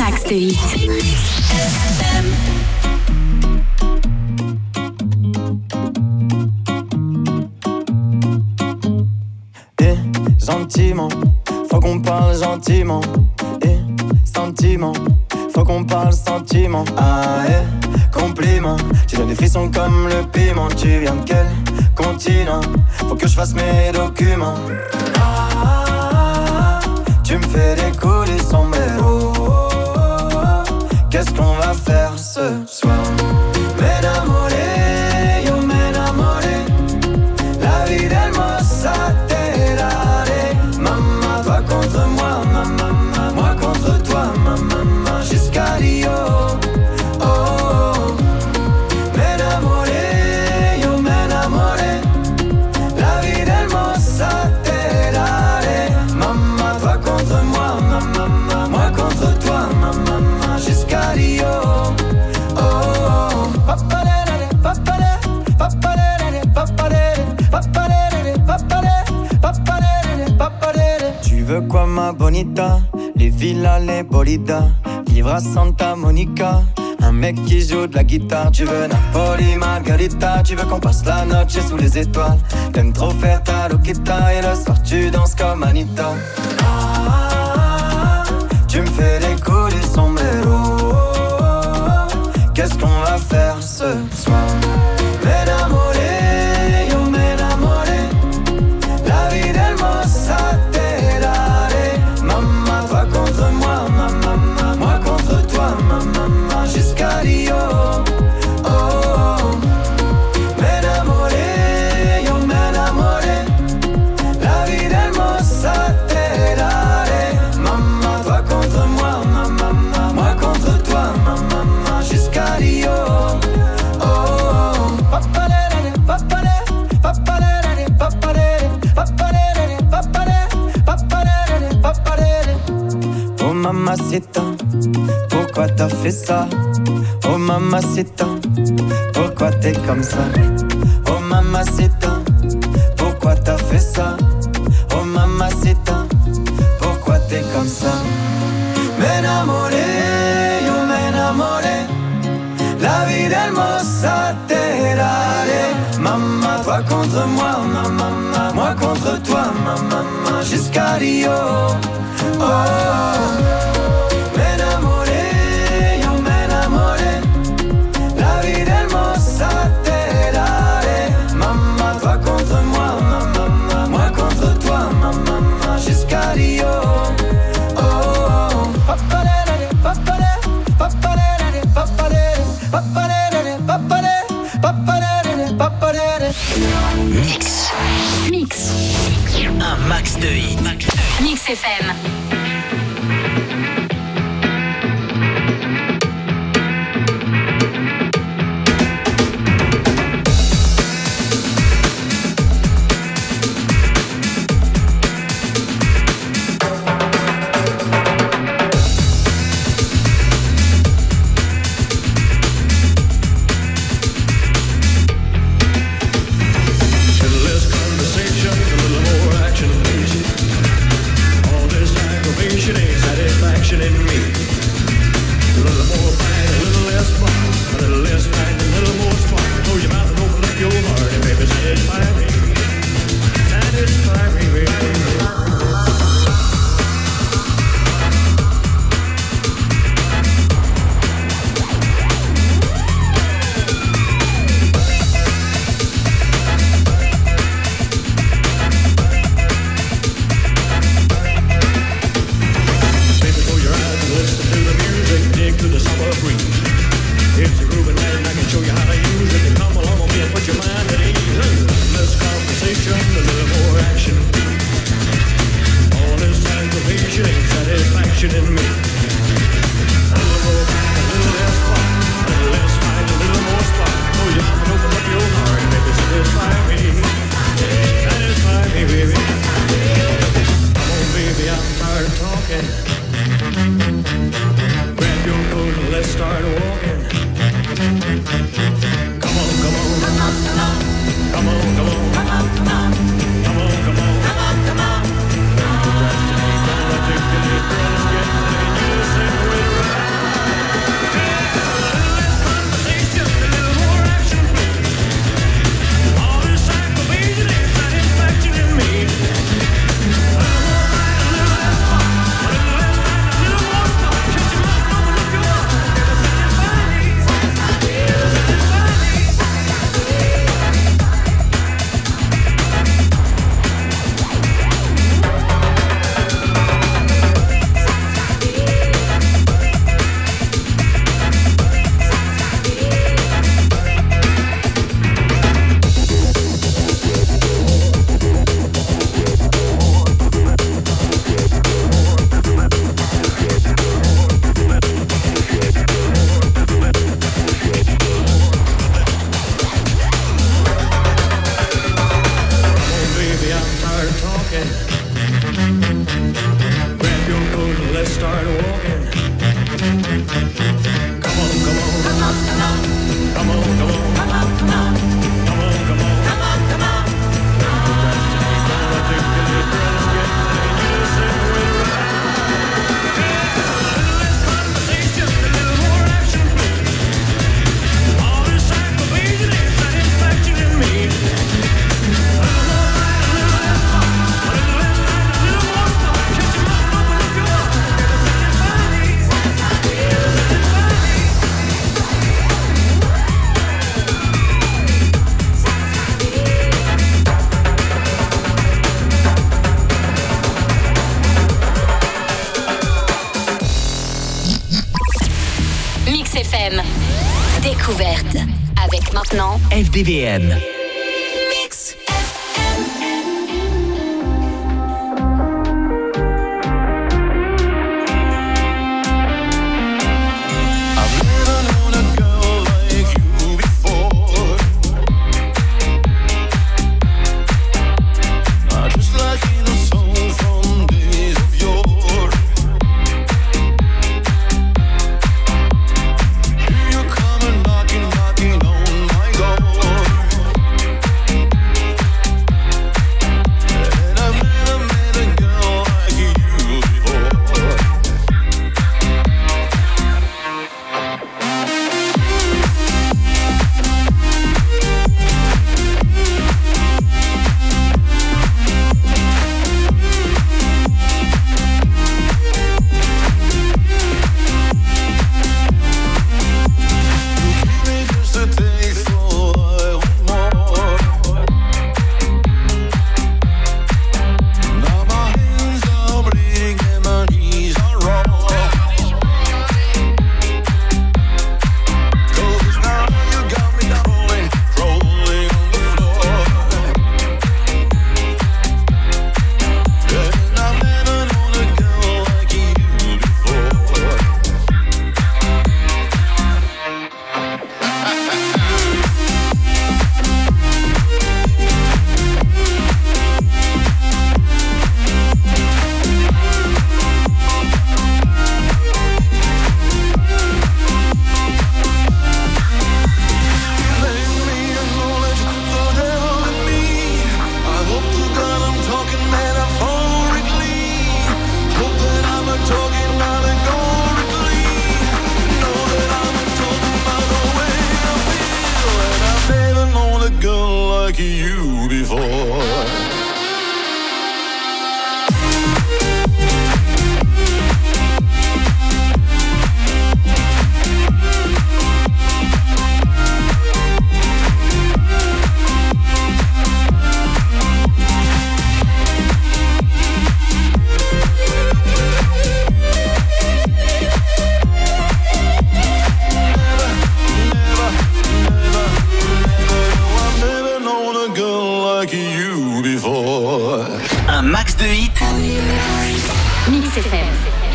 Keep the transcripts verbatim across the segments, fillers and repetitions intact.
max de hits. Et gentiment, faut qu'on parle gentiment. Et sentiment, faut qu'on parle sentiment. Ah et compliment, tu donnes des frissons comme le piment. Tu viens de quel continent? Faut que je fasse mes documents. Ah, tu me fais décoller son mélo. Qu'est-ce qu'on va faire ce soir? M'enamoré, yo m'enamoré. La vie d'hermosa te daré. Maman, toi contre moi, maman, moi contre toi, maman, jusqu'à Rio. Oh, oh. M'enamoré, yo m'enamoré. La vie d'hermosa te daré. Maman, toi contre moi, maman, moi contre toi, maman, jusqu'à Rio. Oh, oh. Papalere, papalere, papalere, papalere, papalere, papalere, papalere, papalere. Tu veux quoi ma bonita? Les villas, les bolidas, vivre à Santa Monica. Un mec qui joue de la guitare. Tu veux Napoli, Margarita. Tu veux qu'on passe la noche sous les étoiles. T'aimes trop faire ta loquita. Et le soir tu danses comme Anita. Ah, tu me fais décoller son mélo. Qu'est-ce qu'on va faire ce soir? M'enamoré, yo m'enamoré. La vie d'hermosa te daré. Maman, toi contre moi, maman, moi contre toi, maman, jusqu'à Rio. Oh, oh. M'enamoré, yo m'enamoré. La vie d'hermosa te daré. Maman, toi contre moi, maman, moi contre toi, maman, jusqu'à Rio. Oh, oh. Papalere, papalere, papalere, papalere, papalere, papalere, papalere, papalere. Oh mamacita, pourquoi t'as fait ça? Oh mamacita, pourquoi t'es comme ça? Oh mamacita, pourquoi t'as fait ça? Oh mamacita, pourquoi t'es comme ça? M'enamoré, yo m'enamoré. La vie d'hermosa te daré. Maman, toi contre moi, maman, moi contre toi, maman, jusqu'à Rio. Oh, oh. M'enamoré, yo m'enamoré. La vie d'hermosa te daré. Maman, toi contre moi, maman, moi contre toi, maman, jusqu'à Rio. Oh, oh. Papalere, papalere, papalere, papalere, papalere, papalere, papalere, papalere. Mix. Mix. Un max de hits. Mix F M. start walking. Come on, come on, come on, come on, come on, come on, come on, come on, come on, come on, come on, come on. Procrastinating, politics, girls get money, just sit with right. A little less conversation, a little more action, please. All this psychopathia is satisfaction in me. A little more light, a little less fun, a little less time, a little more start. Shut your mouth, open up your heart, it'll satisfy me. It'll satisfy me. Mix F M. Découverte. Avec maintenant F D V M. Mix F M. I've never known a girl like you before. I just like in a song from days of yore. Here you come and knocking, knocking on my door. And I've never met a girl like you before. Give me just a taste, so I want more. Now my hands are bleeding and my knees are raw. 'Cause now you got me rolling, rolling on the floor. And I've never known a girl like you before. Lend me your knowledge, the devil in me. I hope to God I'm talking metaphorically. Hope that I'm not talking allegorically. Know that I'm not talking about the way I feel. And I've never known a girl like you before. I've never known a girl like you before. Un max de hits. Mix F M.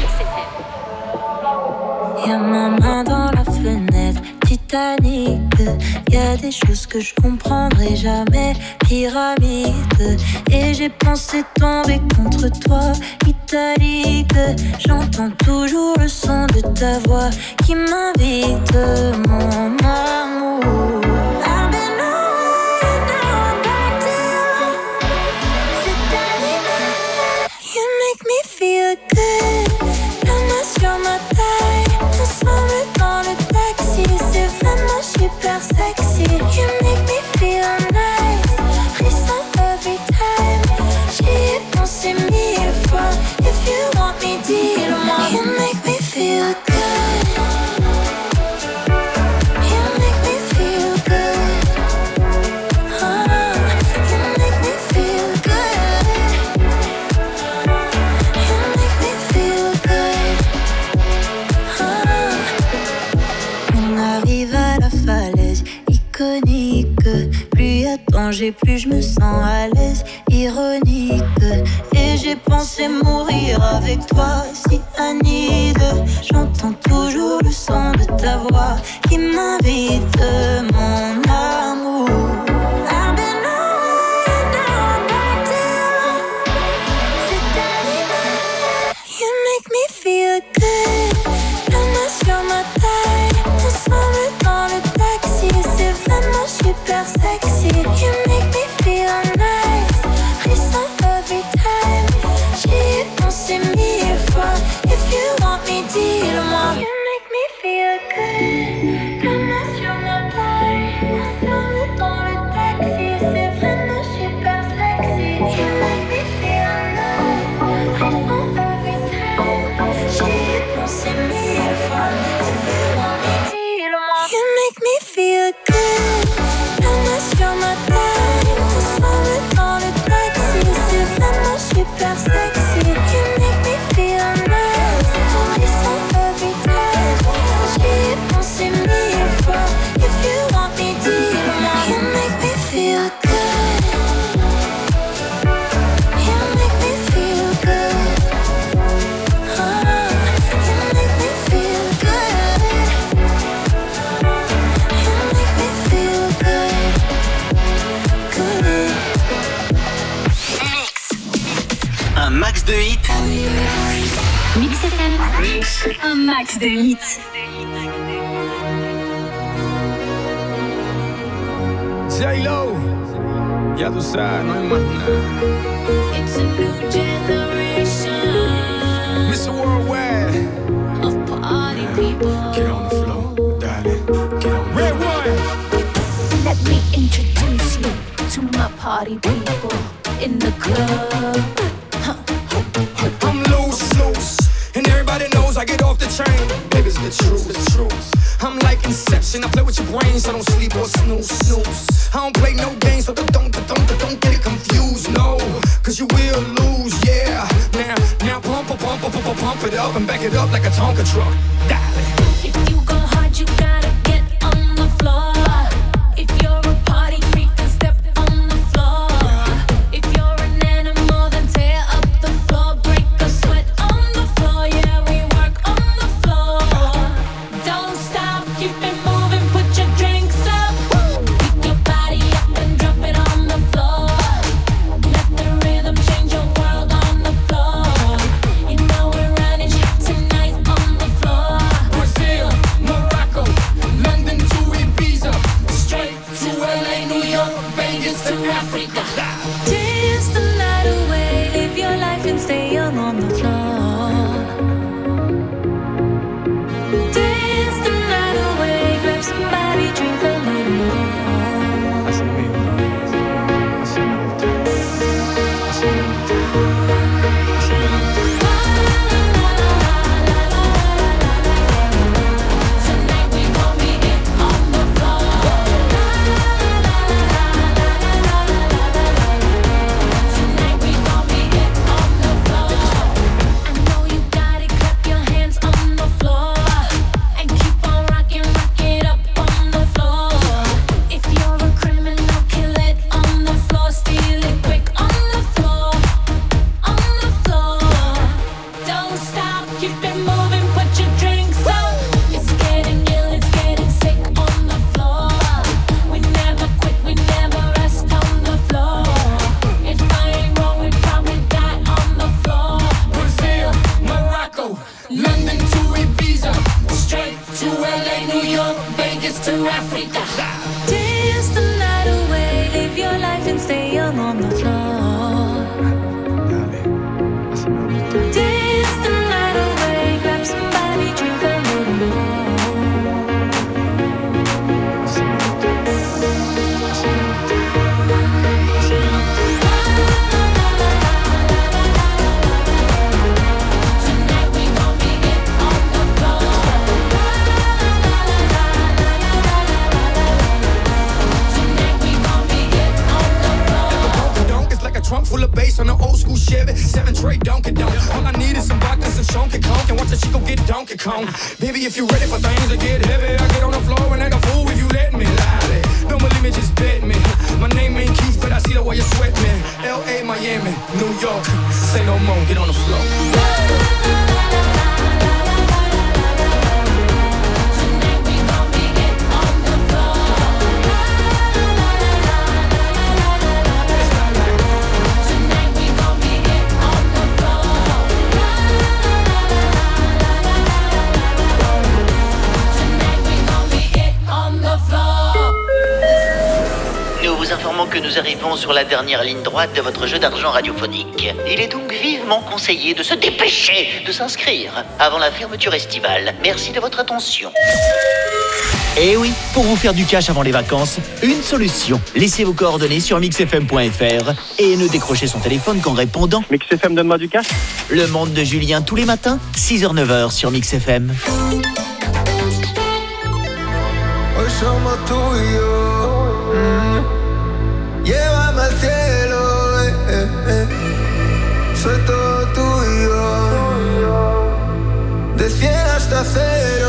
Y'a ma main dans la fenêtre, Titanic. Y'a des choses que je comprendrai jamais, pyramide. Et j'ai pensé tomber contre toi, italique. J'entends toujours le son de ta voix qui m'invite, mon amour. I've been away, now I'm back to you. C'est ta lumière, you make me feel good. La main sur ma taille, ensemble dans le taxi. C'est vraiment super sexy. You make me feel nice, frisson every time. J'y ai pensé mille fois. If you want me, dis-le-moi. You make me feel good. You make me feel good. Oh, you make me feel good. You make me feel good. Oh. On arrive à la falaise iconique. Plus y a de danger, plus je me sens à l'aise. Ironique. Et j'ai pensé mourir avec toi, si Anide. J'entends toujours le son de ta voix qui m'invite, mon amour. I've been away, now I'm back to you. C'est ta lumière, you make me feel feel good. La main sur ma taille, ensemble dans le taxi. C'est vraiment super sexy. You make me feel nice. Frisson every time. J'y ai pensé mille fois. If you want me, dis-le-moi. You make me feel good. La main sur ma taille, ensemble dans le taxi. C'est vraiment super sexy. You make me feel nice. Frisson every time. J'y ai pensé mille fois. If you want me, dis-le-moi. You make me feel good. La main sur ma taille, ensemble dans le taxi. C'est vraiment super sexy. You make me feel nice. Frisson every time. J'y ai pensé mille fois. If you want me, dis-le-moi. You make me feel good. You make me feel good. Oh, you make me feel good. You make me feel good. Good. Mix. Un max de hits. Mix F M. Un max de hits. J-Lo, ya tú sabes, no hay más nada. It's a new generation mister Worldwide, of party people. get on the floor, darling, get on the Red one. Let me introduce you to my party people in the club. I'm loose, loose, and everybody knows I get off the train. Baby, it's the truth, the truth. I'm like Inception, I play with your brains, I don't sleep or snooze, snooze. I don't play no games, so don't, don't, don't, don't get it confused, no. Cause you will lose, yeah. Now, now pump, pump, pump, pump, pump, pump it up and back it up like a Tonka truck. Darling. If you go hard, you gotta get on the floor. If you're a party freak, then step on the floor. If you're an animal, then tear up the floor. Break a sweat on the floor, yeah, we work on the floor. Don't stop, keep it moving, put your drinks up. Pick your body up and drop it on the floor. Let the rhythm change your world on the floor. You know we're running tonight on the floor. Brazil, Morocco, London to Ibiza, straight to L A, New York, Vegas to Africa. Dance the night away, live your life and stay young on the floor. Dance the night away, grab somebody, drink a little more. Así mismo, así me gusta, así me gusta, así me gusta. Tonight we gon' be it on the floor. Tonight we gon' be it on the floor. I know you got it, clap your hands on the floor. And keep on rocking, rock it up on the floor. If you're a criminal, kill it on the floor. Steal it quick on the floor. On the floor. Don't stop, keep it moving, put your drinks up. It's getting ill, it's getting sick on the floor. We never quit, we never rest on the floor. If I ain't wrong, we probably die on the floor. Brazil, Morocco, London to Ibiza, straight to L A, New York, Vegas to Africa. Dance the night away, live your life and stay young on the floor. Dale, así me gusta. Dance the night away, grab somebody, drink a little more. Así me gusta, así me gusta, así me gusta. Tonight we gon' be it on the floor. Tonight we gon' be it on the floor. Donk is like a trunk full of bass on an old school Chevy. Seven tray Donkey Donk. All I need is some vodka, some Shonky Conk, and watch the Chico get Donkey Kong. Baby, if you ready for things to get heavy, I get on the floor and act a fool if you let me. Lie. Don't believe me, just bet me. My name ain't Keith, but I see the way you sweat me. L A, Miami, New York. Say no more, get on the floor. Tonight we gon' be it on the floor. Tonight we gon' be it on the floor. nous arrivons sur la dernière ligne droite de votre jeu d'argent radiophonique. Il est donc vivement conseillé de se dépêcher de s'inscrire avant la fermeture estivale. Merci de votre attention. Eh oui, pour vous faire du cash avant les vacances, une solution. Laissez vos coordonnées sur mix f m point f r et ne décrochez son téléphone qu'en répondant. Mix F M, donne-moi du cash. Le monde de Julien tous les matins, six heures neuf heures sur Mix F M. Hoy somos tú y yo. Mm. Llévame al cielo, eh, eh, eh. Soy todo tuyo. De cien hasta cero.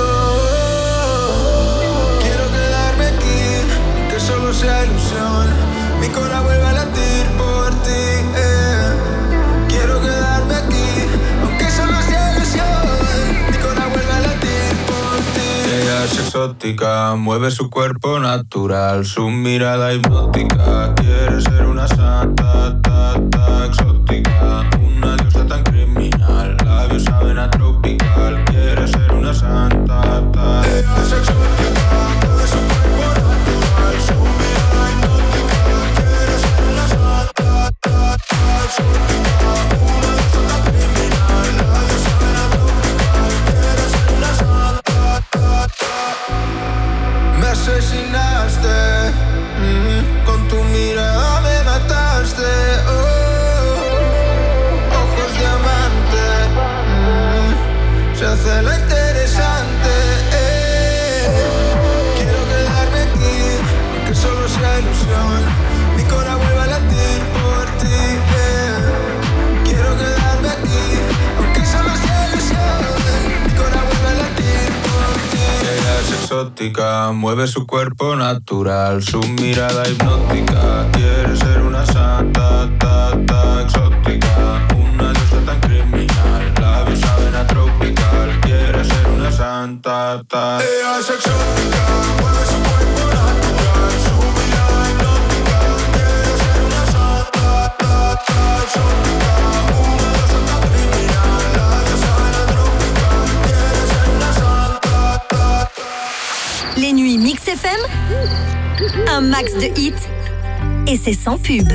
Quiero quedarme aquí, que solo sea ilusión. Mi corazón vuelve a latir por ti. Eh. Quiero quedarme aquí, aunque solo sea ilusión. Mi corazón vuelve a latir por ti. Ella es exótica, mueve su cuerpo natural, su mirada hipnótica. Quiere ser una santa, ta, ta, exótica, una diosa tan criminal, labios saben a tropical. Quiere ser una santa, ta. Ella es exótica, mueve su cuerpo natural, su mirada hipnótica. Quiere ser una santa, ta, ta, exótica, una diosa tan criminal, labios saben a tropical. Quiere ser una santa, ta, ta. Me asesinaste, mm, con tu mirada me mataste, oh, ojos diamante, mm, se hace lo interesante, eh. Quiero quedarme aquí, aunque solo sea ilusión, mi corazón vuelve a latir por ti, eh. Quiero quedarme aquí, aunque solo sea ilusión, mi corazón vuelve a latir por ti. Ella es exótica, mueve su cuerpo natural, su mirada hipnótica. Quiere ser una santa, ta, ta, exótica, una diosa tan criminal, labios saben a tropical. Quiere ser una santa, ta. Ella es exótica, mueve su cuerpo natural, su mirada hipnótica. Quiere ser una santa, ta, ta, exótica, una diosa tan criminal, labios saben a tropical. Quiere ser una santa, ta, ta. Les nuits Mix F M, un max de hits et c'est sans pub.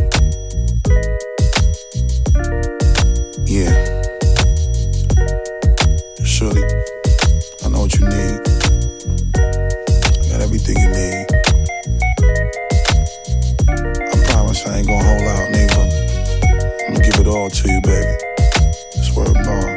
Yeah. Shorty, I know what you need. I got everything you need. I promise I ain't gonna hold out, neighbor. I'm gonna give it all to you, baby. Swear to God.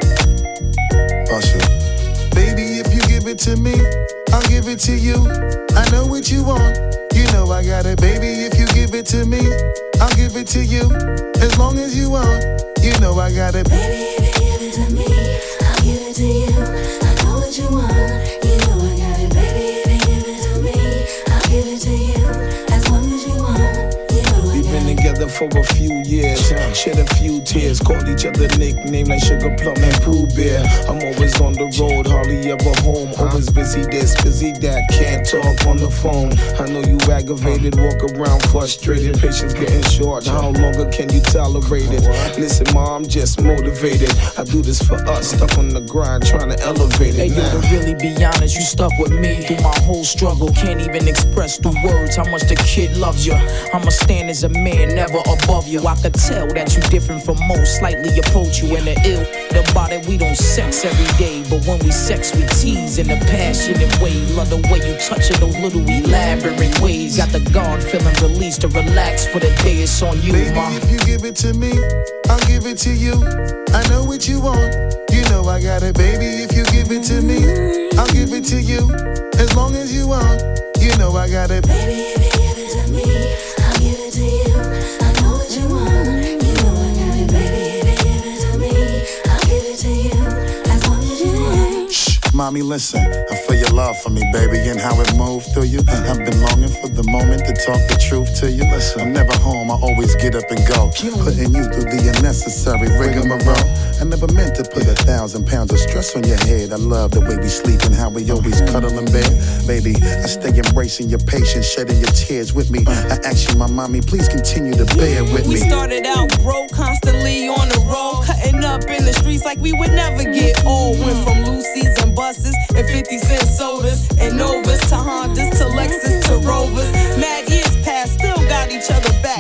Bust it. Baby, if you give it to me, I'll give it to you. I know what you want. You know I got it, baby. If you give it to me, I'll give it to you. As long as you want, you know I got it. Baby, if you give it to me, I'll give it to you. I know what you want, you know I got it. Baby, if you give it to me, I'll give it to you. As long as you want, you know I got it. We've been together for a few years, shed a few tears, called each other nicknames like Sugar Plum and Pooh Bear. I'm always on the road, hardly ever home. Always busy this, busy that, can't talk on the phone. I know you aggravated, walk around frustrated, patience getting short. How longer can you tolerate it? Listen, ma, I'm just motivated. I do this for us, stuck on the grind, trying to elevate it. Hey, yo, to really be honest, you stuck with me through my whole struggle. Can't even express through words how much the kid loves you. I'ma stand as a man, never above you. I could tell that you different from most, slightly approach you in the ill. About it, we don't sex every day, but when we sex, we tease in a passionate way. Love the way you touch it, those little elaborate ways. Got the guard feeling released to relax for the day. It's on you, Baby, ma. if you give it to me, I'll give it to you. I know what you want, you know I got it. Baby, if you give it to me, I'll give it to you. As long as you want, you know I got it. Baby, if you give it to me, I'll give it to you. I know what you want, you know I got it. Baby, if you give it to me, I'll give it to you. As long as you want. Shh, mommy, listen. I feel your love for me, baby, and how it moved through you. I've been longing for the moment to talk the truth to you. I'm never home, I always get up and go. Putting you through the unnecessary rigmarole. I never meant to put a thousand pounds of stress on your head. I love the way we sleep and how we always cuddle in bed. Baby, I stay embracing your patience, shedding your tears with me. I ask you, my mommy, please continue to bear with We me. started out broke, constantly on the road, cutting up in the streets like we would never get old. Went from Lucy's and buses and fifty cent sodas and Novas to Hondas to Lexus to Rovers. Mad years past, still got each other back.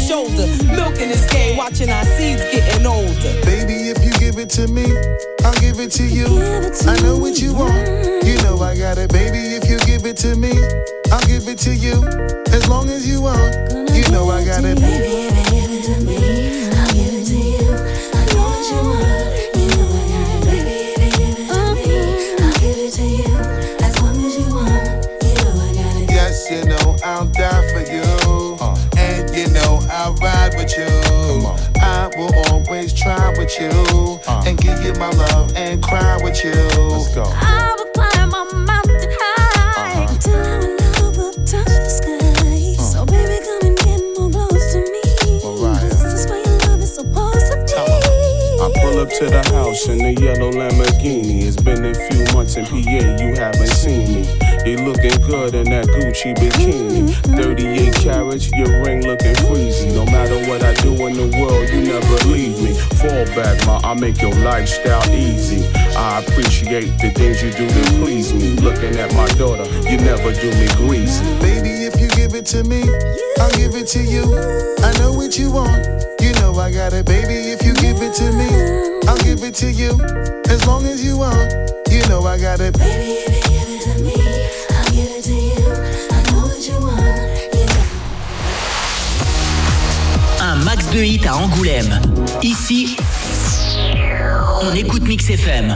shoulder. Milking this game, watching our seeds getting older. Baby, if you give it to me, I'll give it to you. I know what you want, you know I got it. Baby, if you give it to me, I'll give it to you. As long as you want, you know I got it. Baby, if you give it to me, I'll give it to you. I know what you want, you know I got it. Baby, if you give it to me, I'll give it to you. As long as you want, you know I got it. Yes, you know I'll die for you, uh. and you know I'll ride with you. I will always try with you, uh. and give you my love and cry with you. Let's go. I will climb a mountain high uh-huh. until our love will touch the sky. Uh. So baby, come and get more close to me. Mariah. This is where your love is supposed to be. I pull up to the house in the yellow Lamborghini. It's been a few months in P A, you haven't seen me. You looking good in that Gucci bikini. thirty-eight carats, your ring looking freezy. No matter what I do in the world, you never leave me. Fall back, ma, I make your lifestyle easy. I appreciate the things you do to please me. Looking at my daughter, you never do me greasy. Baby, if you give it to me, I'll give it to you. I know what you want, you know I got it. Baby, if you give it to me, I'll give it to you. As long as you want, you know I got it. Baby, if you give it to me, I'll give it to you. I know what you want, you know. Un max de hits à Angoulême. Ici, on écoute Mix F M.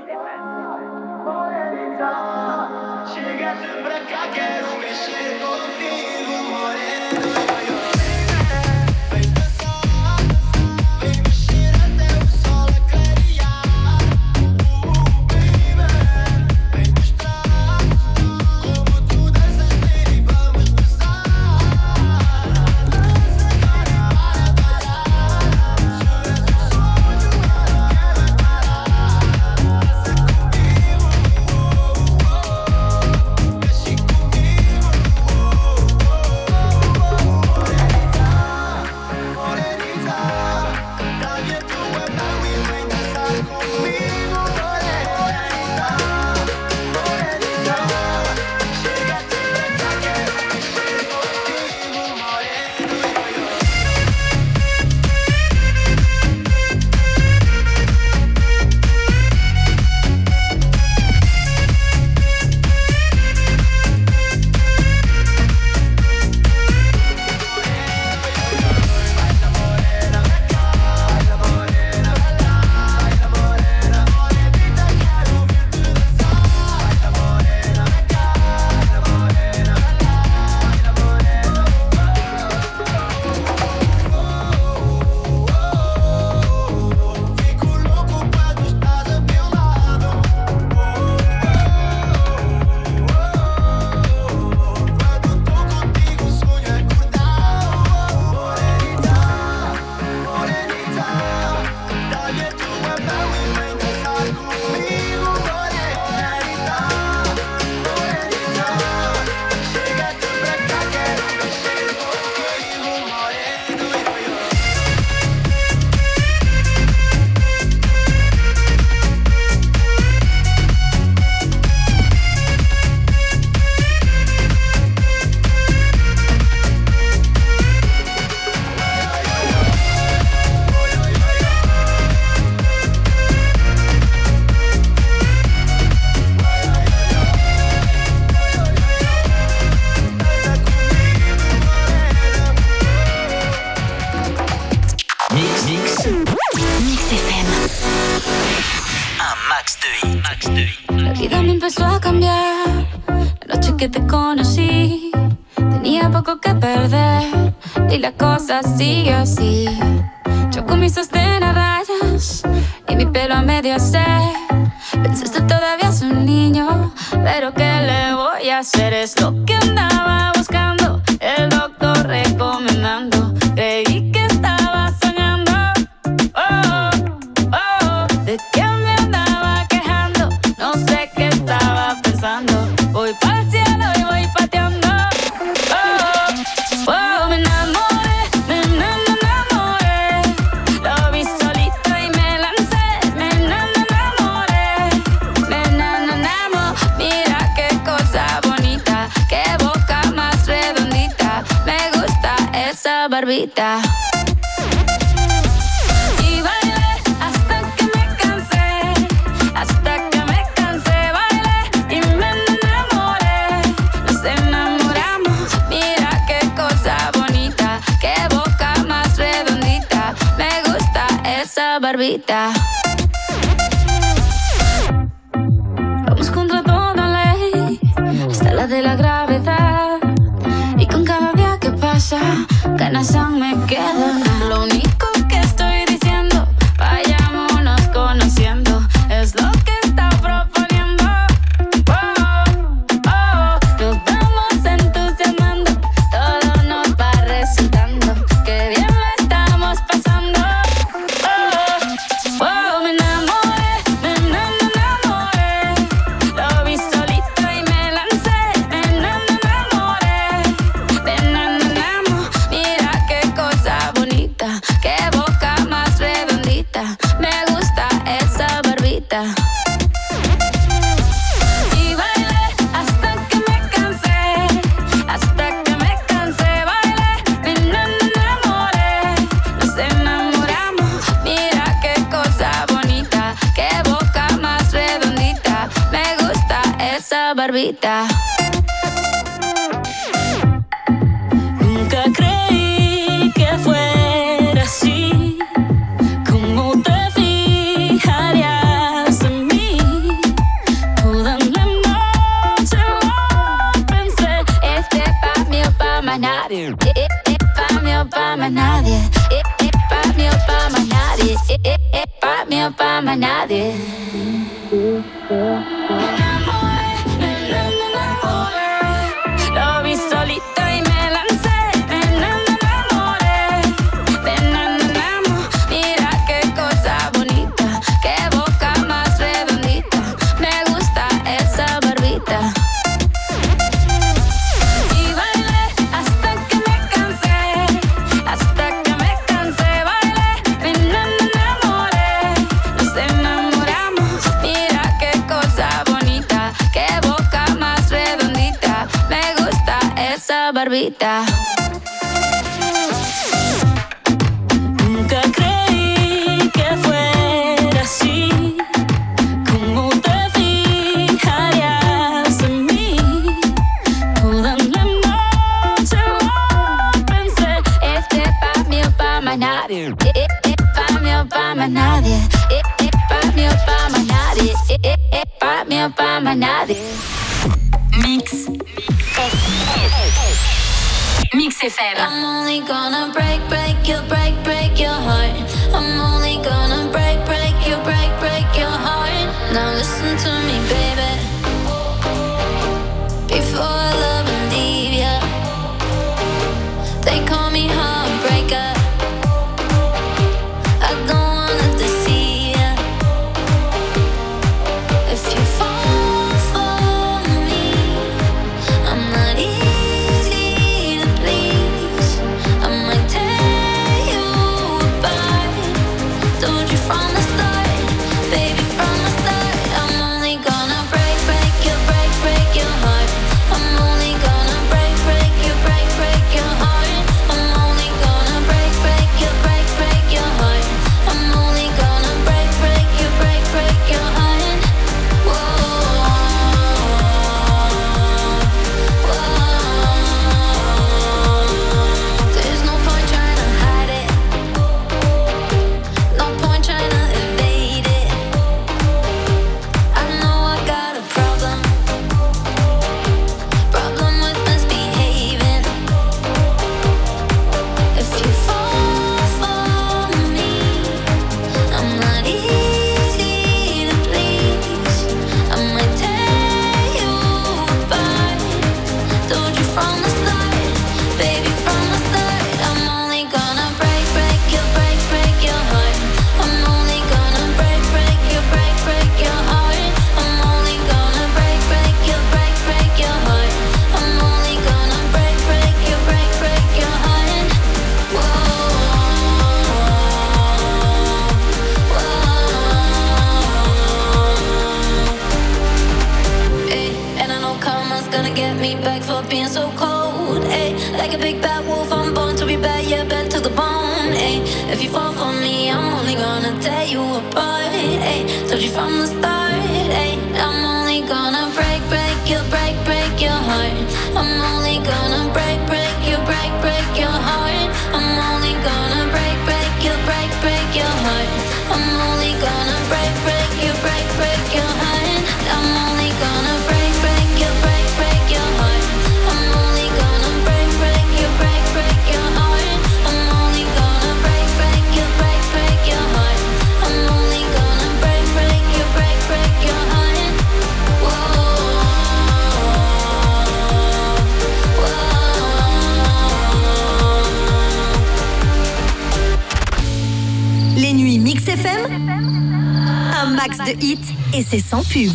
La vida me empezó a cambiar la noche que te conocí. Tenía poco que perder y la cosa sigue así. Yo con mi sostén a rayas y mi pelo a medio hacer. Pensaste todavía es un niño, pero ¿qué le voy a hacer? Es lo que andaba buscando, el doctor recomendando. Creí que estaba soñando, oh, oh, de que me andaba quejando. No sé qué estaba pensando. Voy pa'l cielo y voy pateando, oh, oh, me enamoré, me enamoré. Lo vi solito y me lancé, me enamoré, me enamoré. Mira qué cosa bonita, qué boca más barbita. Y bailé hasta que me cansé, hasta que me cansé, bailé y me enamoré. Nos enamoramos, mira qué cosa bonita, qué boca más redondita, me gusta esa barbita. Vamos contra toda ley, hasta la de la gravedad, y con cada día que pasa, ganas aún me quedan. Lo único que estoy diciendo, vayámonos conociendo, es lo que está proponiendo. Oh, oh, nos vamos entusiasmando, todo nos va resultando, que bien la estamos pasando. Oh, oh, me enamoré, me enamoré, lo vi solito y me lancé, me enamoré, me enamoramos, mira qué cosa bonita, qué boca más redondita, me gusta esa barbita. Y bailé hasta que me cansé, hasta que me cansé, bailé, me enamoré, nos enamoramos, mira qué cosa bonita, qué boca más redondita, me gusta esa barbita. Nunca creí que fuera así, cómo te fijarías en mí. Toda la noche lo pensé, este pa' mí o pa' más nadie, eh, eh, eh, pa' mí o pa' más nadie, eh, eh, pa' mí o pa' más nadie, eh, eh, eh, pa' mí o pa' más nadie. Me enamoré, me enamoré, lo vi solito y me lancé, me enamoré, me enamoramos, mira qué cosa bonita, qué boca más redondita, me gusta esa barbita. Y bailé hasta que me cansé, hasta que me cansé, bailé, me enamoré, nos enamoramos, mira qué cosa bonita, qué boca más redondita, me gusta esa barbita. Nunca creí que fuera así, cómo te fijarías en mí. Toda la noche lo pensé, este pa' mí o pa' más nadie, eh, eh, eh, pa' mí o pa' más nadie, eh, eh, pa' mí o pa' más nadie, eh, eh, eh, pa' mí o pa' más nadie. Mix Mix F M. I'm only gonna break, break your, break, break your heart. I'm only gonna break, break your, break, break your heart. Now listen to me, baby. Before I love and leave ya, they call me heartbreaker. I don't wanna deceive ya. If you fall for me, I'm not easy to please. I might tear you apart. Told you from the start, baby, from the start. I'm only gonna break, break your, break, break your heart. I'm only gonna break, break your, break, break your heart. I'm only gonna break, break your, break, break your heart. I'm only gonna break, break your, break, break your heart. Whoa, whoa. There's no point trying to hide it, no point trying to evade it. I know I got a problem, problem with misbehaving. If you fall for me, I'm not easy to please. I might tear you apart. Told you from the start, baby, from the start. I'm only gonna break, break your, break, break your heart. I'm only gonna break, break your, break, break your heart. I'm only gonna break, break your, break, break your heart. I'm only gonna break, break your, break, break your heart. Whoa, whoa. Ay, and I know karma's gonna get me back for being so cold. Ay, like a big bad wolf, I'm born to be bad, yeah, better F M, un max de hits et c'est sans pub.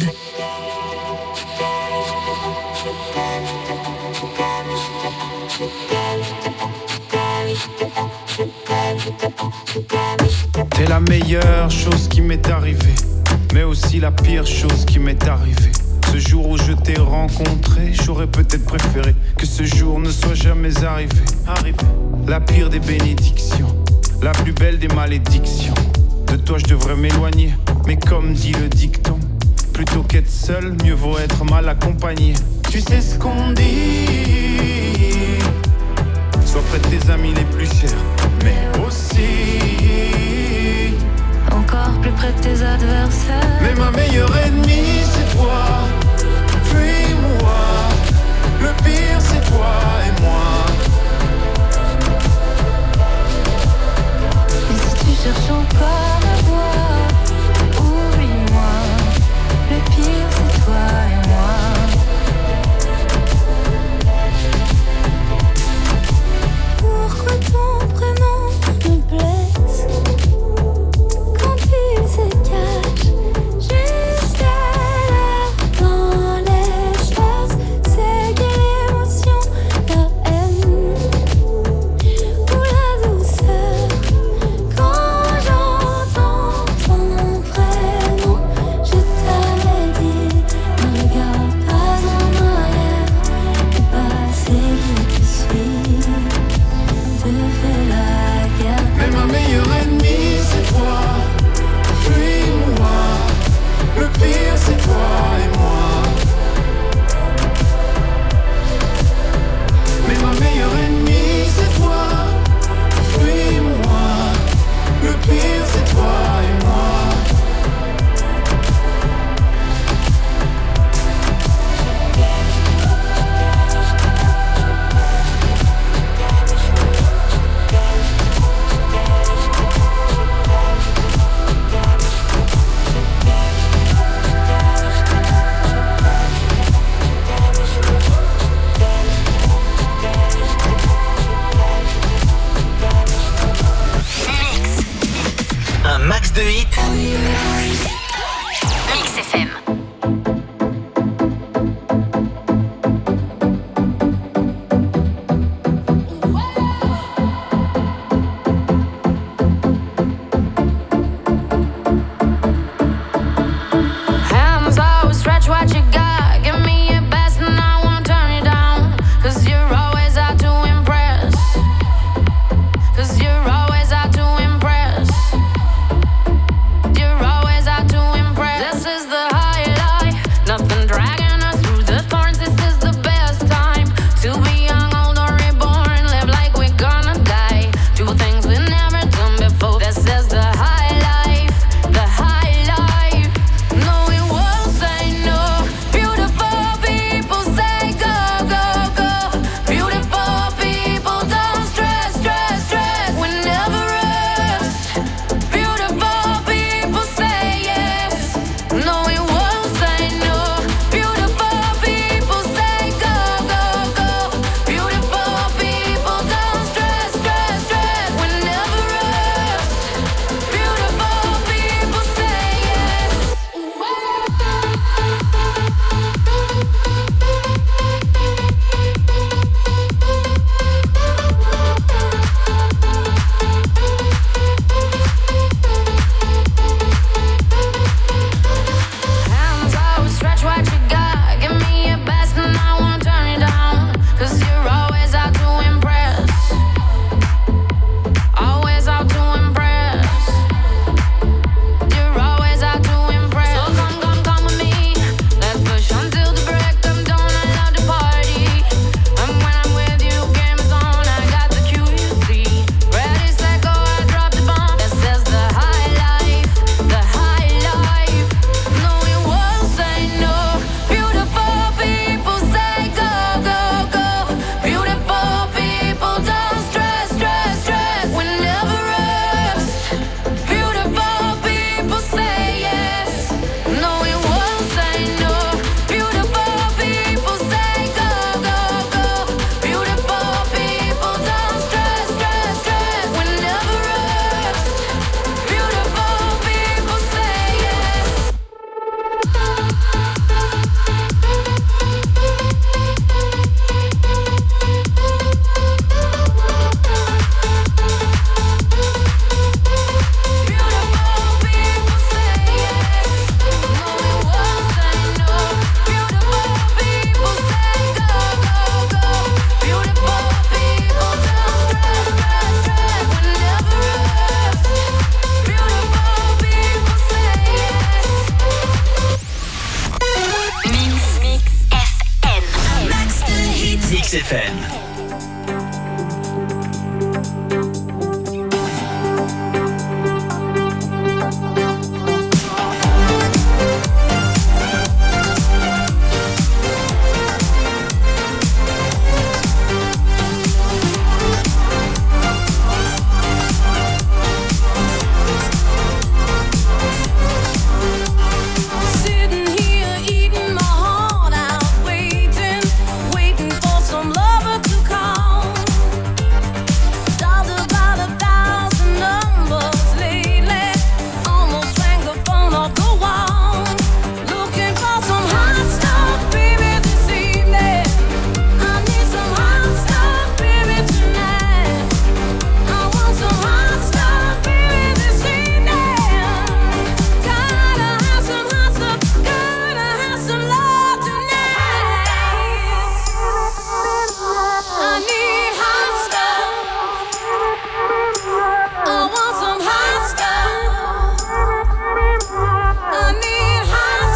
T'es la meilleure chose qui m'est arrivée, mais aussi la pire chose qui m'est arrivée. Ce jour où je t'ai rencontré, j'aurais peut-être préféré que ce jour ne soit jamais arrivé. Arrivé. La pire des bénédictions, la plus belle des malédictions. De toi je devrais m'éloigner, mais comme dit le dicton, plutôt qu'être seul, mieux vaut être mal accompagné. Tu sais ce qu'on dit, sois près de tes amis les plus chers, mais aussi encore plus près de tes adversaires. Mais ma meilleure ennemie c'est toi, fuis-moi. Le pire c'est toi et moi. Et si tu cherches encore à voir, oublie-moi. Le pire c'est toi et moi. Pourquoi ton prénom me blesse quand il se cache juste à l'heure dans l'espace? C'est quelle émotion, la haine ou la douceur quand j'entends ton prénom? Je t'avais dit, ne regarde pas en arrière, le passé qui te suit te fait la guerre. Mais ma meilleure ennemie c'est toi, fuis-moi. Le pire c'est toi et moi. Mais ma meilleure ennemie c'est toi, fuis-moi. Le pire c'est toi et moi. Un max de hits. Mix F M. Hands out, stretch what you got. Give me your best and I won't turn it down. Cause you're always out to impress. Cause you're always out to impress. F M. Sitting here eating my heart out, waiting, waiting for some lover to come. Dialed about a thousand numbers lately, almost rang the phone off the wall. Looking for some hot stuff, baby, this evening. I need some hot stuff, baby, tonight. I want some hot stuff, baby, this evening. Gotta have some hot stuff, gotta have some love tonight. I need hot stuff. I want some hot stuff. I need hot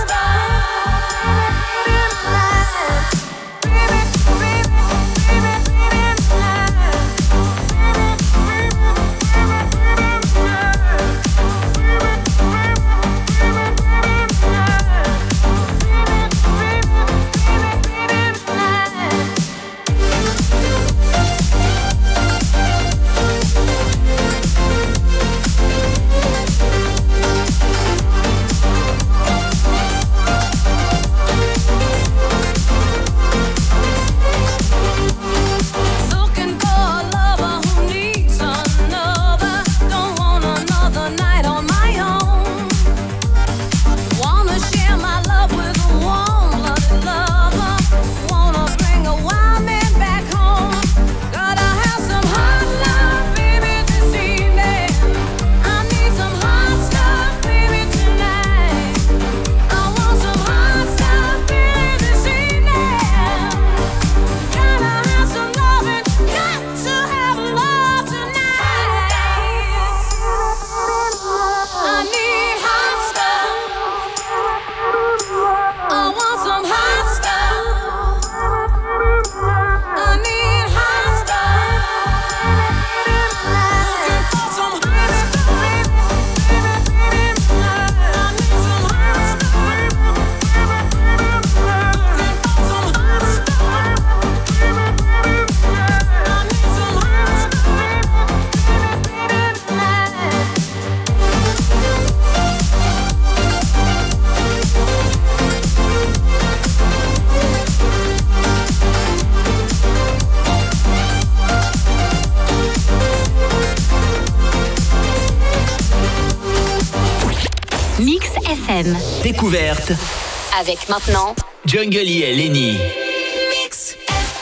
Looking for a lover who needs another. Don't want another night on my own. Wanna share my love with a warm-blooded lover. Wanna bring a wild man back home. Gotta have some hot love, baby, this evening. I need some hot stuff, baby, tonight. I want some hot stuff, baby, this evening. Gotta have some loving, got to have love tonight. I need hot stuff. I want some hot stuff. I need hot stuff. Looking for some hot stuff, baby, baby, baby, tonight. I need some hot stuff. Looking for some hot stuff, baby, baby, tonight. I need some hot stuff, baby, baby, tonight. Mix F M. Découverte. Avec maintenant Jungle et Lenny. Mix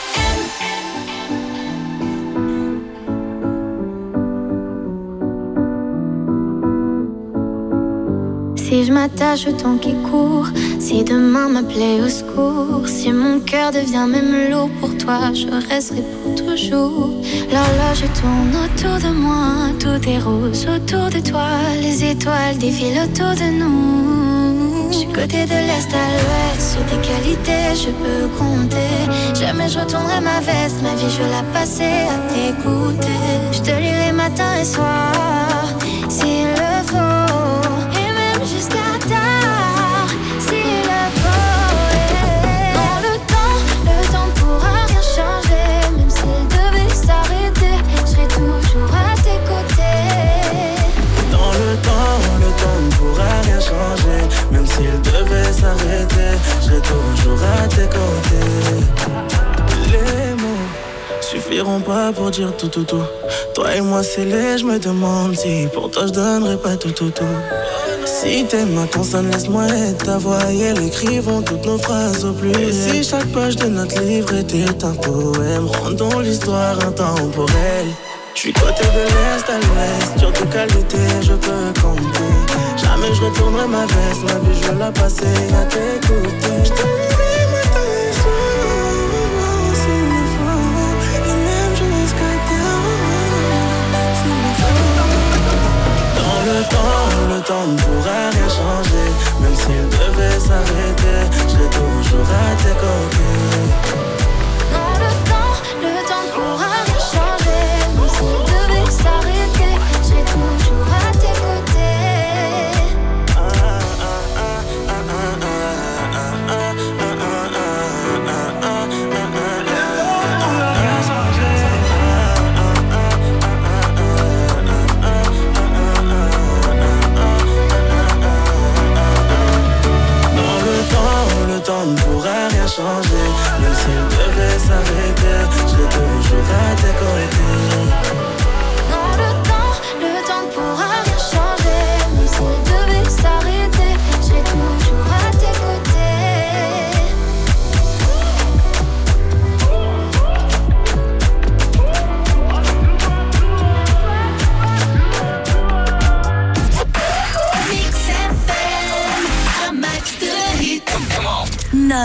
Si je m'attache au temps qui court, si demain m'appelait au secours, si mon cœur devient même lourd pour toi, je resterai pour toujours. L'horloge tourne autour de moi, tout est rose autour de toi, les étoiles défilent autour de nous. Je suis côté de l'est à l'ouest, sur tes qualités je peux compter. Jamais je retournerai ma veste, ma vie je veux la passer à t'écouter. Je te lirai matin et soir, s'il le faut. Jusqu'à tard, s'il le faut, yeah. Dans le temps, le temps ne pourra rien changer. Même s'il devait s'arrêter, je serai toujours à tes côtés. Dans le temps, le temps ne pourra rien changer. Même s'il devait s'arrêter, je serai toujours à tes côtés. Les mots suffiront pas pour dire tout tout tout. Toi et moi c'est les, je me demande si pour toi je donnerais pas tout tout tout. Si t'aimes ma consonne, laisse-moi être ta voix et elle écrivons toutes nos phrases au pluriel. Et si chaque page de notre livre était un poème, rendons l'histoire intemporelle. J'suis côté de l'est à l'ouest, sur tes qualités je peux compter. Jamais je retournerai ma veste, ma vie je veux la passer à t'écouter. J't'aimerai matin et soir, s'il le faut, et même jusqu'à tard, s'il le faut. Dans le temps, le temps ne pourra rien changer. Même s'il devait s'arrêter, je serai toujours à tes côtés. Dans le temps,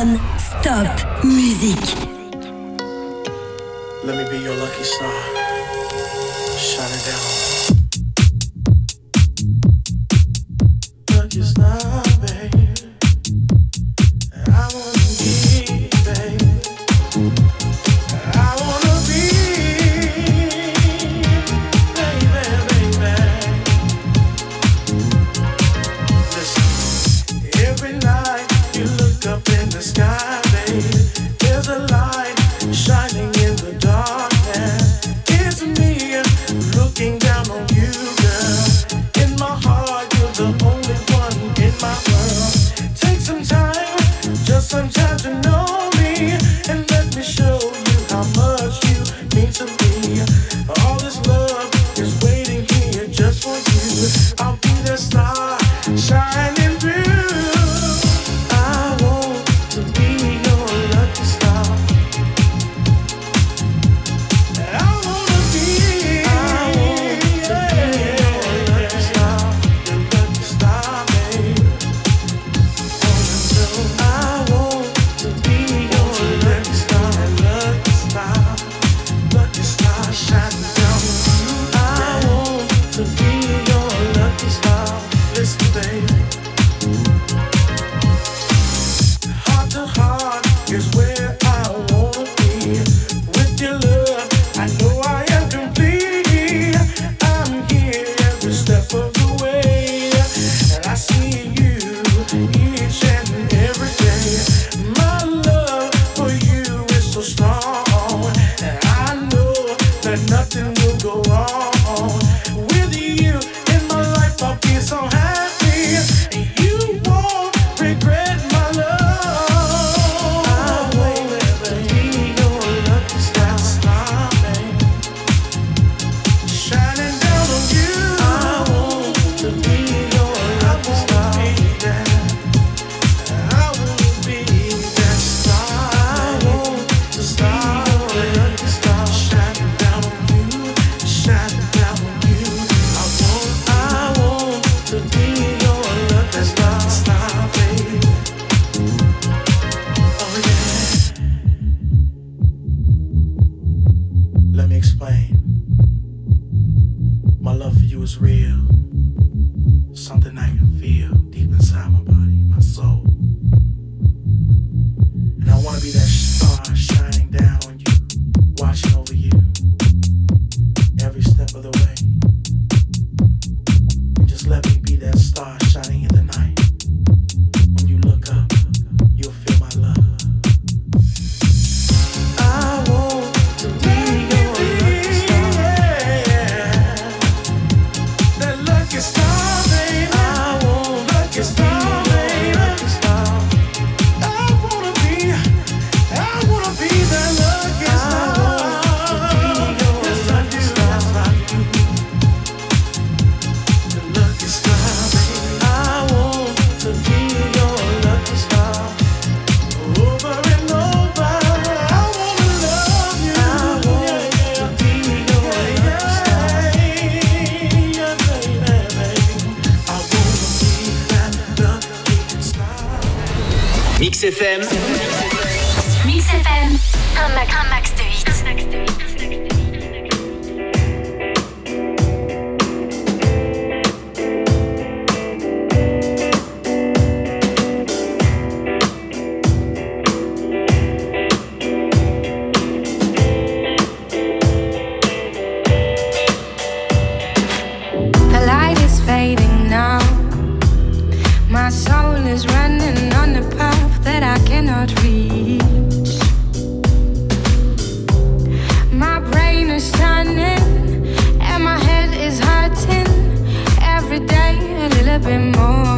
Non-stop musique. Let me be your lucky star. Shine it down. Lucky star, baby. I wanna be, baby. I wanna be, baby, baby. Listen, every night you look up in the sky, baby. There's a light shining in the darkness. It's me looking down on you, girl. In my heart, you're the only one in my world. Take some time, just some time to know me, and let me show you how much you mean to me. All this love is waiting here just for you. I'll be the star shining through. I want to be your lucky star. I wanna be, I want to be your lucky star, your lucky star, baby. I want to be your lucky star, lucky star, lucky star shining down on you. I want to be your lucky star. Listen, baby. Heart to heart is where I wanna be. With your love, I know I am complete. I'm here every step of the way, and I see you each and every day. My love for you is so strong, and I know that nothing will go wrong. With you in my life, I'll be so happy. You won't regret my love. I want to be your lucky star, baby. Shining down on you. I want to be your lucky star, baby. I want to be that star. I want to be your lucky star, shining down on you, shining down on you. I want, I want to be your lucky star, star, baby. Oh yeah. Let me explain. My love for you is real. Something I can feel deep inside my body, my soul. And I wanna be that star shining down on you, watching over you every step of the way. And just let me be that star shining in the night. When you look up, you'll feel my love. I want to be your lucky star. That lucky star, baby. I want lucky star, baby. Lucky star. I wanna be, I wanna be that lucky star. Yes, I do. The lucky star, baby. I want to be your lucky star. Over and over, I wanna love you. I want to be your lucky star. Yeah, baby, baby. I wanna be that lucky star. Mix F M, Mix F M, un max, un max de hits. The light is fading now. My soul is running on a path that I cannot reach. My brain is turning and my head is hurting. Every day a little bit more.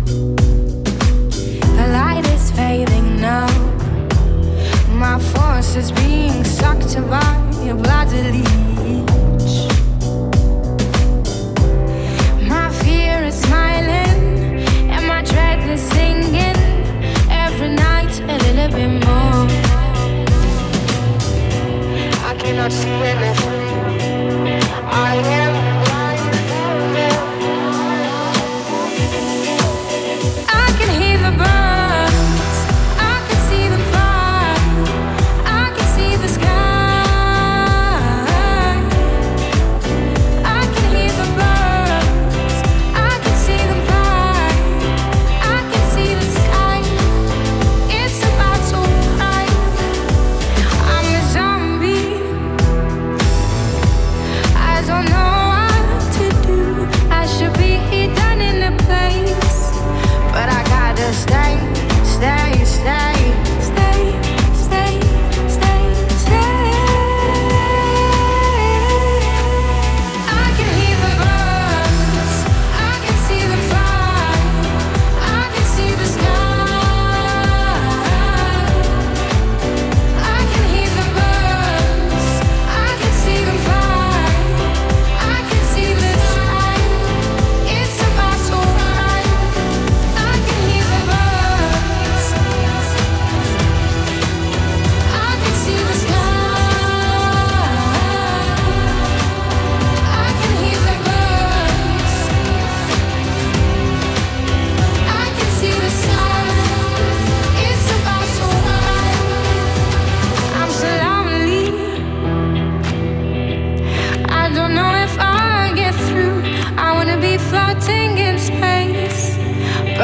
The light is fading now. My force is being sucked by a bloody leech. My fear is smiling and my dread is singing. Every night a little bit more.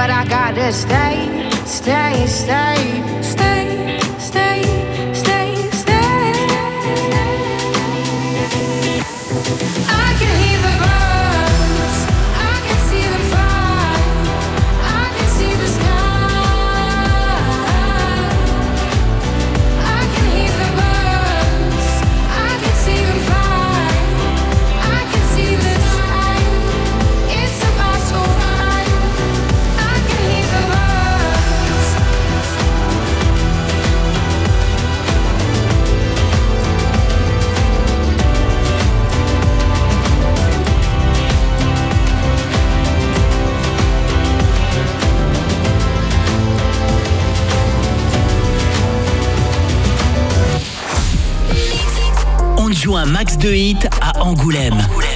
but I gotta stay, stay, stay, stay, stay, stay, stay. I can hear the birds, I can see them fly, I can see the sky. I can hear the birds, I can see them fly, I can see the sky. It's about to run. I can hear the birds. On joue un max de hits à Angoulême.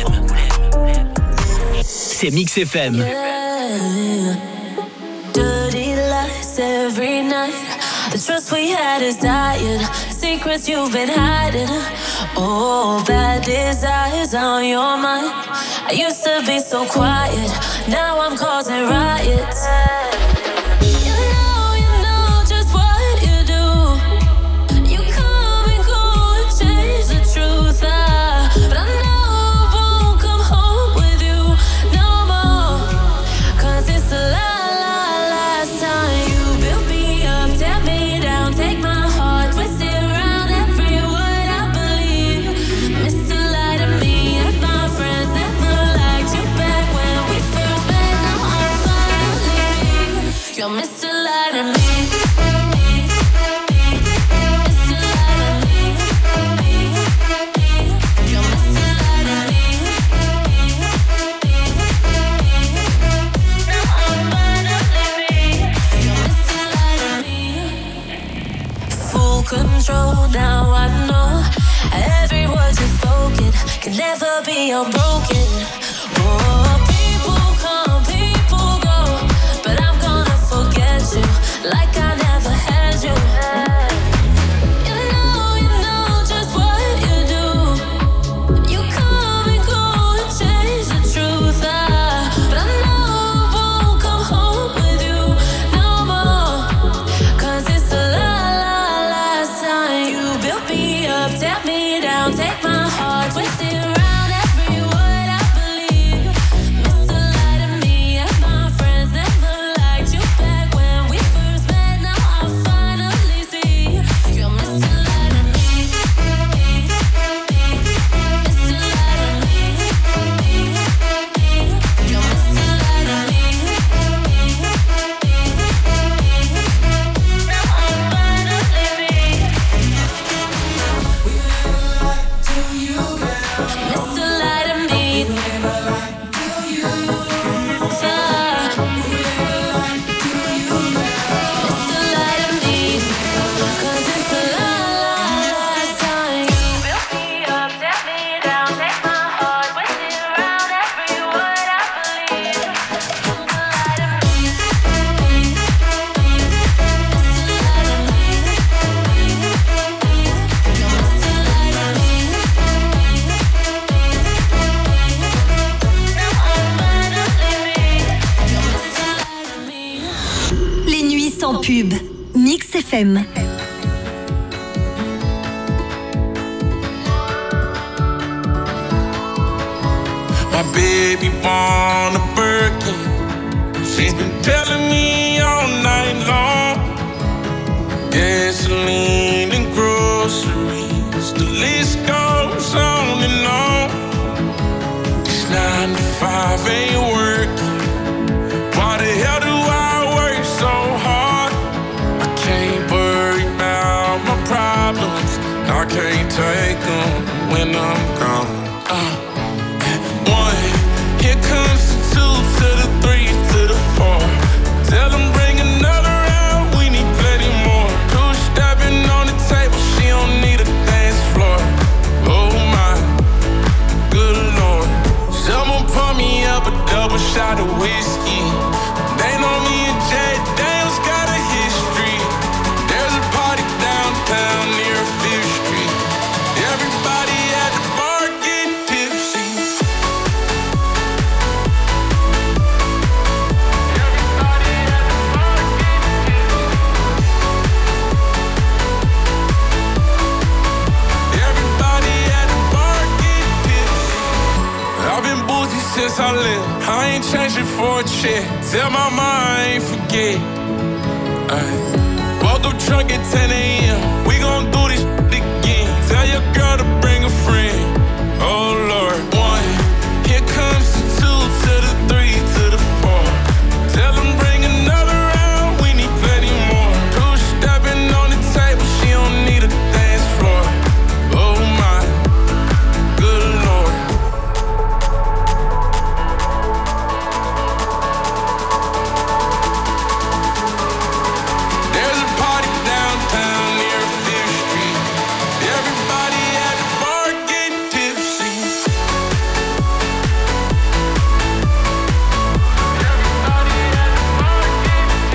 C'est Mix F M. Yeah. Dirty lies every night. The trust we had is dying. Secrets you've been hiding. Oh, bad desires on your mind. I used to be so quiet. Now I'm causing riots. You know, you know just what you do. You come and go and change the truth. Ah, but I know I won't come home with you no more. 'Cause it's the la la last time you built me up, tear me down, take my heart, twist it around every word I believe. Mister Lie to me and my friends never liked you back when we first met. Now I finally, you're Mister Lie to me. Mister Lie to me. You're Mister Lie to me. Now I'm finally, you're Mister Lie to me. Full control, now I know every word you spoken can never be unbroken. Oh, people come, people go, but I'm gonna forget you like I never had you. You know, you know just what you do. You come and go and change the truth. Ah, but I know I won't come home with you no more. 'Cause it's the la la last time you built me up, tear me down, take my heart, twist it around every word I believe. Mister Lie to me and my friends never liked you back when we first met. Now I finally see you're Mister Lie to me. Mister Lie to me. You're Mister Lie to me. Now I'm finally Mister Lie to me. Mister Lie to me. 'Cause it's the la la last time you built me up, tear me down, take my heart, twist it around every word I believe. Mister Lie to me. Mister Lie to me. You're Mister Lie to me. Les nuits sans pub. Mix F M. My baby born a Birkin. She's been telling me all night long. Gasoline and groceries, the list goes on and on. This nine to five ain't working. Why the hell do I work so hard? I can't worry about my problems. I can't take them when I'm gone. Uh. One, here comes the two to the three to the four. Tell them bring another round, we need plenty more. Two stepping on the table, she don't need a dance floor. Oh my, good lord. Someone pour me up a double shot of whiskey. They know me and Jay Daniels got a history. There's a party downtown near Fifth Street. Everybody at the bar get live. I ain't changing for a check. Tell my mom I ain't forget. Ay. Woke up drunk at ten a.m. We gon' do this shit again. Tell your girl to bring a friend. Oh Lord, one. Here comes the two to the three to the four. Tell them bring another round. We need plenty more. Two stepping on the table. She don't need a dance floor. Oh my, good Lord. There's a party downtown near Fifth Street. Everybody at the bar getting tipsy. Everybody at the bar getting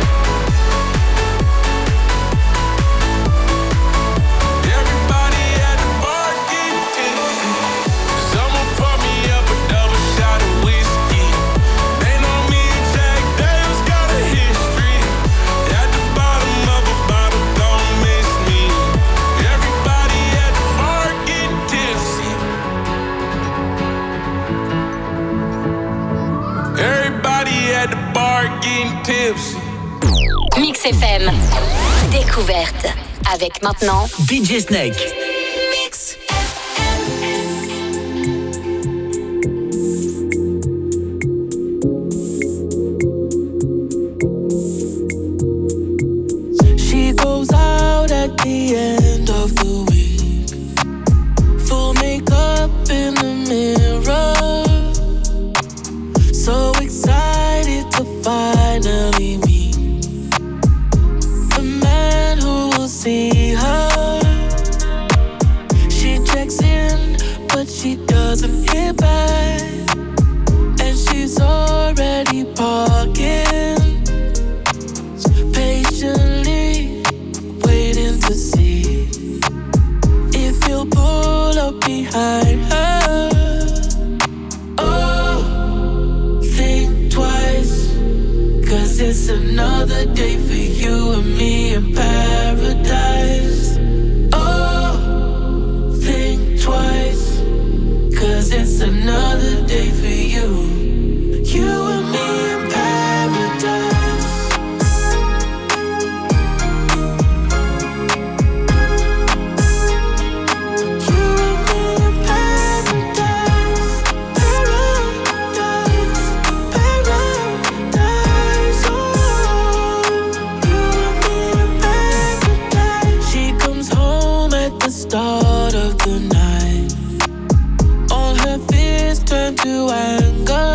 tipsy. Everybody at the bar getting tipsy. Someone pour me up a double shot of whiskey. They know me and Jack Daniels got a history. At the bottom of a bottle, don't miss me. Everybody at the bar getting tipsy. Everybody at the bar getting tipsy. Mix F M. Découverte. Avec maintenant D J Snake. Mix. She goes out at the end of the week. Full makeup in the mirror. So excited to finally meet the man who will see her. She checks in, but she doesn't hit back. And she's already parking. Patiently waiting to see if he'll pull up behind her. Oh, think twice, 'cause it's another day for you and me in paradise. Oh, think twice, 'cause it's another day for you, you and me in paradise. Start of the night, all her fears turn to anger.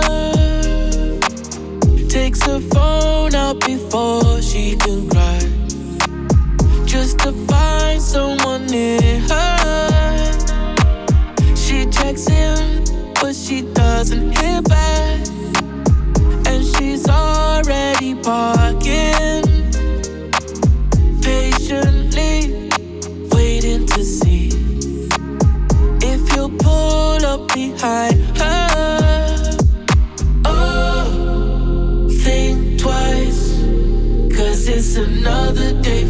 Takes her phone out before she can cry, just to find someone near her. She checks in, but she doesn't hear back, and she's already parking. Patiently waiting to see if he'll pull up behind her. Oh, think twice, 'cause it's another day